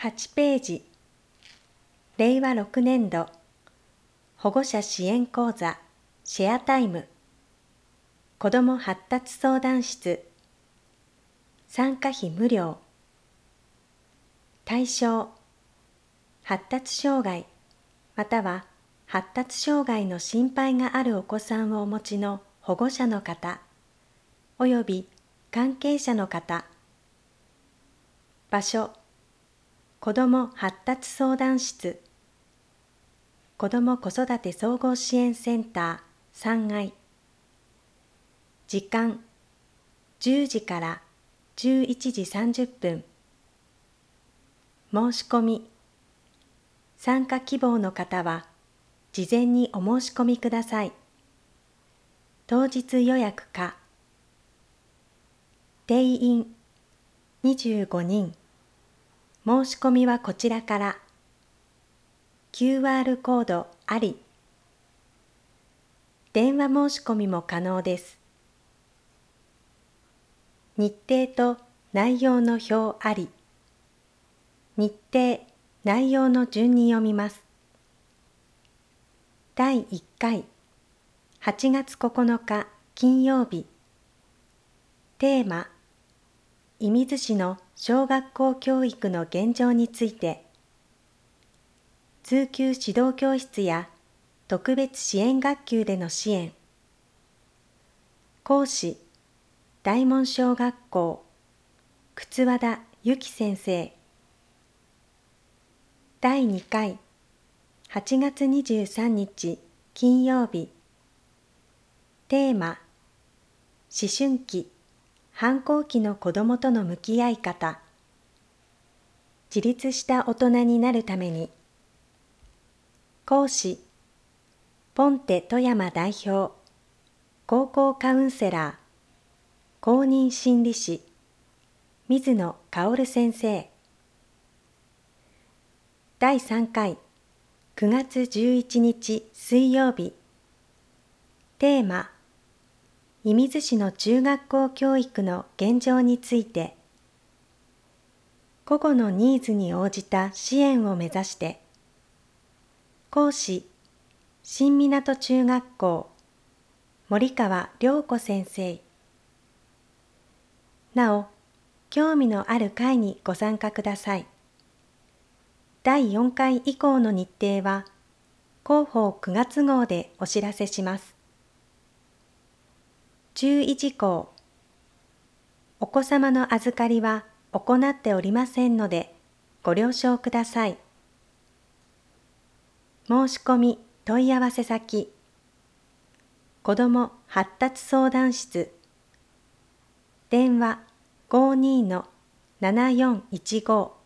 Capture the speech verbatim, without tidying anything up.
はちページ、れいわろくねんど、保護者支援講座、シェアタイム、子ども発達相談室、参加費無料、対象、発達障害、または発達障害の心配があるお子さんをお持ちの保護者の方、および関係者の方、場所、子ども発達相談室、子ども子育て総合支援センターさんがい、時間、じゅうじからじゅういちじさんじゅっぷん、申し込み、参加希望の方は、事前にお申し込みください。当日予約か、定員にじゅうごにん、申し込みはこちらから、キューアール コードあり、電話申し込みも可能です。日程と内容の表あり、日程、内容の順に読みます。だいいっかい、はちがつここのか金曜日。テーマ、射水市の小学校教育の現状について。通級指導教室や特別支援学級での支援。講師、大門小学校、靴和田由紀先生。だいにかい、はちがつにじゅうさんにち金曜日。テーマ、思春期、反抗期の子どもとの向き合い方。自立した大人になるために。講師、ポンテ富山代表、高校カウンセラー、公認心理師、水野薫先生。だいさんかい、くがつじゅういちにち水曜日。テーマ、射水市の中学校教育の現状について。個々のニーズに応じた支援を目指して。講師、新湊中学校、森川良子先生。なお、興味のある会にご参加ください。だいよんかい以降の日程は、広報くがつ号でお知らせします。注意事項。お子様の預かりは行っておりませんので、ご了承ください。申し込み問い合わせ先。子ども発達相談室。電話 ごーにーのななよんいちご